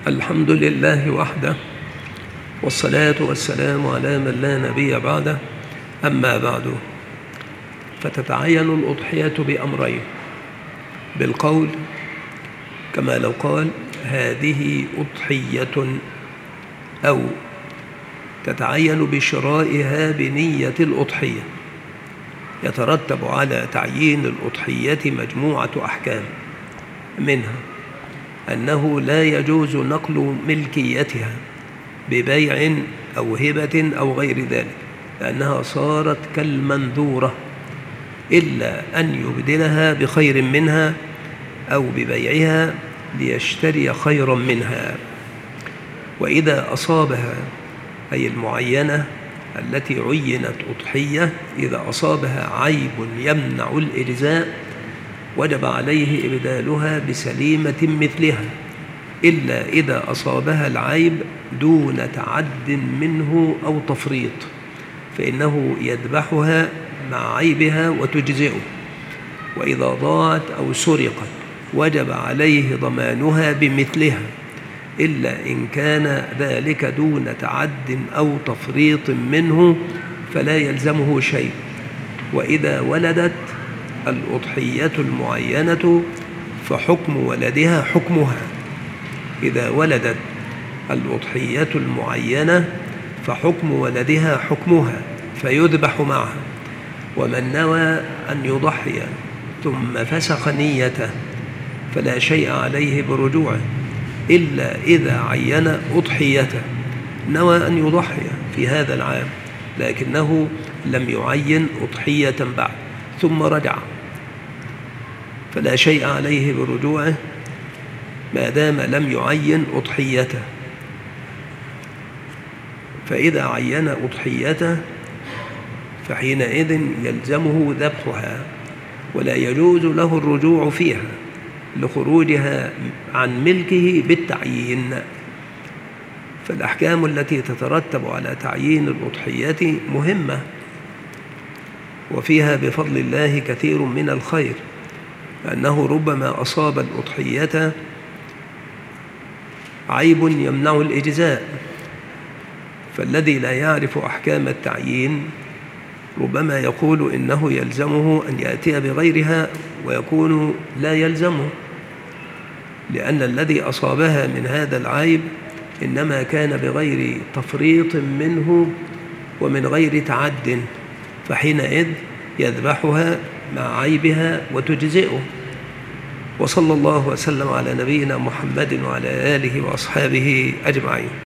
الحمد لله وحده، والصلاة والسلام على من لا نبي بعده. أما بعد، فتتعين الأضحية بأمرين: بالقول كما لو قال هذه أضحية، أو تتعين بشرائها بنية الأضحية. يترتب على تعيين الأضحية مجموعة أحكام، منها أنه لا يجوز نقل ملكيتها ببيع أو هبة أو غير ذلك، لأنها صارت كالمنذورة، إلا أن يبدلها بخير منها أو ببيعها ليشتري خيرا منها. وإذا أصابها، أي المعينة التي عينت أضحية، إذا أصابها عيب يمنع الإجزاء وجب عليه إبدالها بسليمة مثلها، إلا إذا أصابها العيب دون تعد منه أو تفريط، فإنه يذبحها مع عيبها وتجزئه. وإذا ضاعت أو سرقت وجب عليه ضمانها بمثلها، إلا إن كان ذلك دون تعد أو تفريط منه فلا يلزمه شيء. وإذا ولدت الأضحية المعينة فحكم ولدها حكمها. إذا ولدت الأضحية المعينة فحكم ولدها حكمها، فيذبح معها. ومن نوى أن يضحي ثم فسخ نيته فلا شيء عليه برجوعه، إلا إذا عين أضحيته. نوى أن يضحي في هذا العام لكنه لم يعين أضحية بعد ثم رجع، فلا شيء عليه برجوعه ما دام لم يعين أضحيته. فإذا عين أضحيته فحينئذ يلزمه ذبحها، ولا يجوز له الرجوع فيها لخروجها عن ملكه بالتعيين. فالأحكام التي تترتب على تعيين الأضحية مهمة، وفيها بفضل الله كثير من الخير، لأنه ربما أصاب الأضحية عيب يمنع الإجزاء، فالذي لا يعرف أحكام التعيين ربما يقول إنه يلزمه أن يأتي بغيرها، ويكون لا يلزمه، لأن الذي أصابها من هذا العيب إنما كان بغير تفريط منه ومن غير تعد، فحينئذ يذبحها مع عيبها وتجزئه. وصلى الله وسلم على نبينا محمد وعلى آله وأصحابه أجمعين.